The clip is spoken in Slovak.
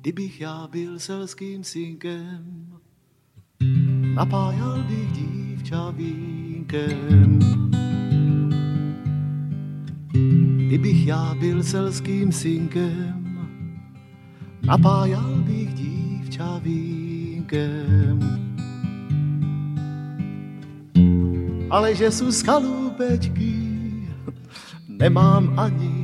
Kdybych já byl selským synkem, napájal bych dívča vínkem. Kdybych já byl selským synkem, napájal bych dívča vínkem. Ale že sú z chalúpečky, nemám ani